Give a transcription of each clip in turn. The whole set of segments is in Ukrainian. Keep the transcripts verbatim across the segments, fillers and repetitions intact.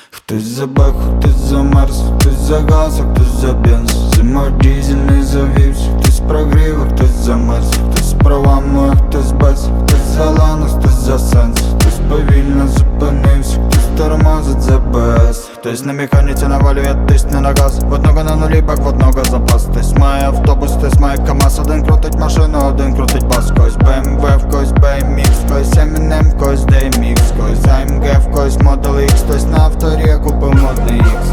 Хтось за беху, хтось за Марс, хтось за газ, а хтось за бенз. Зимой дизельний завівся, хтось прогрів, а хтось замерз. Хтось з правами, а хтось без, хтось за лану, хтось за сенс. Хтось повільно зупинився, хтось тормозить за БС. Хтось на механіці навалює, тисне на газ. В одного на нулі, бак, в одного запас. Хтось має автобус, хтось має КамАЗ. Один крутить машину, один крутить бас. Когось БМВ, в когось бі ем ікс, в когось Eminem, в когось ді ем ікс, в когось ей ем джі, в когось Model X. Хтось на авторі купив модний ікс.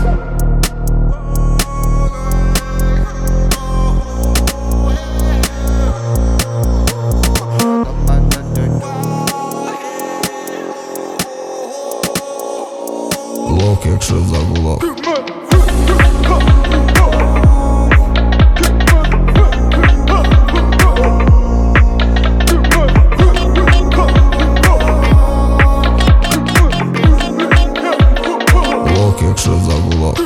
Лок, якщо загуло. Лок, якщо загуло.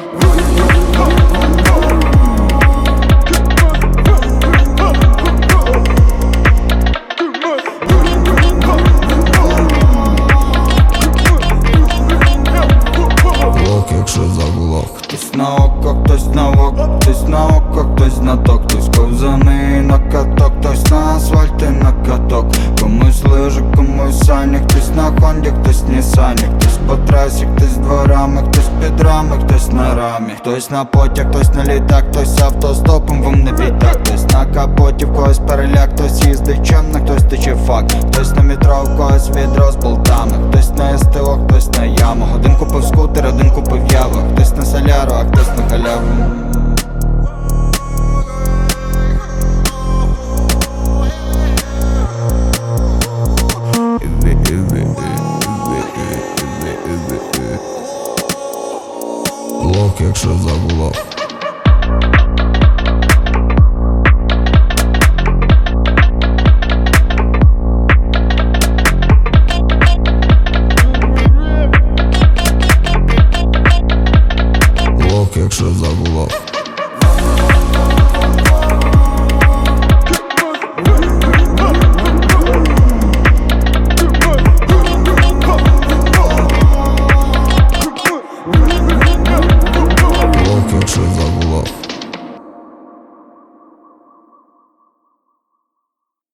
Якщо загуло. Хтось на око, хтось на око, хтось на око, хтось на ток. Хтось ковзаний на каток, хтось на асфальті на каток. Комусь лижи, комусь сані, хтось на Хонді, хтось Нісані. Хтось по трасі, хтось дворами, хтось під рами, хтось на рамі. Хтось на потяг, хтось на літак, хтось автостопом, вам не відтак. Хтось на капоті, в когось переляк, хтось їздить чемно, хтось тече фак. Хтось на метро, в когось відро з болтами. Хтось на СТО, хтось на яму. Один купив скутер, один купив яву. Хтось на соляру, а хтось на халяву. Лок, якщо загуло.